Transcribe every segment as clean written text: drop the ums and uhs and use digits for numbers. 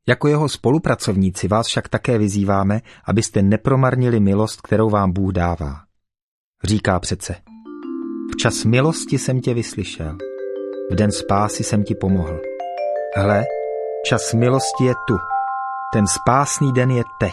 Jako jeho spolupracovníci vás však také vyzýváme, abyste nepromarnili milost, kterou vám Bůh dává. Říká přece: Včas milosti jsem tě vyslyšel, v den spásy jsem ti pomohl. Hle, čas milosti je tu, ten spásný den je teď.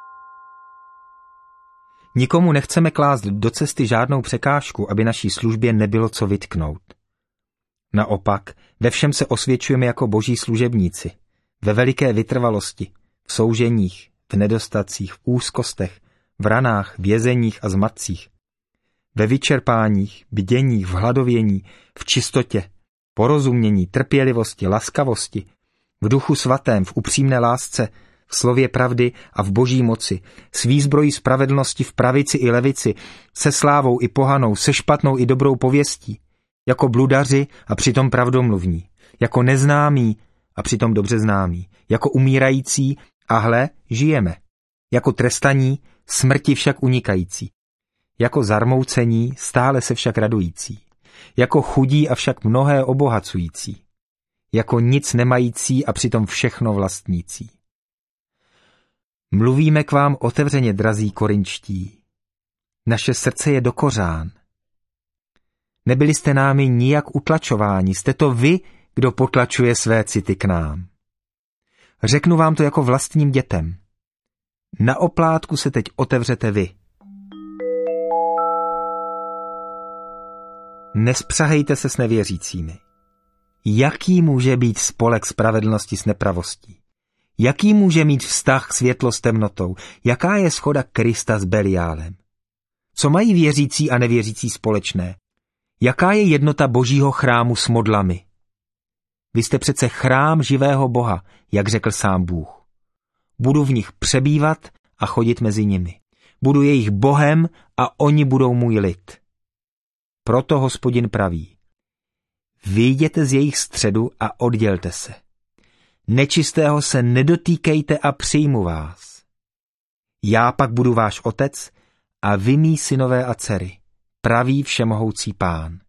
Nikomu nechceme klást do cesty žádnou překážku, aby naší službě nebylo co vytknout. Naopak, ve všem se osvědčujeme jako boží služebníci, ve veliké vytrvalosti, v souženích, v nedostacích, v úzkostech, v ranách, vězeních a zmatcích, ve vyčerpáních, bděních, v hladovění, v čistotě, porozumění, trpělivosti, laskavosti, v duchu svatém, v upřímné lásce, v slově pravdy a v boží moci, s výzbrojí spravedlnosti v pravici i levici, se slávou i pohanou, se špatnou i dobrou pověstí, jako bludaři a přitom pravdomluvní, jako neznámí a přitom dobře známí, jako umírající a hle, žijeme, jako trestaní, smrti však unikající, jako zarmoucení, stále se však radující, jako chudí a však mnohé obohacující, jako nic nemající a přitom všechno vlastnící. Mluvíme k vám otevřeně, drazí korinčtí. Naše srdce je do kořán. Nebyli jste námi nijak utlačováni, jste to vy, kdo potlačuje své city k nám. Řeknu vám to jako vlastním dětem. Na oplátku se teď otevřete vy. Nespřahejte se s nevěřícími. Jaký může být spolek spravedlnosti s nepravostí? Jaký může mít vztah světlo s temnotou? Jaká je shoda Krista s Beliálem? Co mají věřící a nevěřící společné? Jaká je jednota božího chrámu s modlami? Vy jste přece chrám živého Boha, jak řekl sám Bůh. Budu v nich přebývat a chodit mezi nimi. Budu jejich Bohem a oni budou můj lid. Proto Hospodin praví: vyjděte z jejich středu a oddělte se. Nečistého se nedotýkejte a přijmu vás. Já pak budu váš otec a vy mí synové a dcery, praví všemohoucí Pán.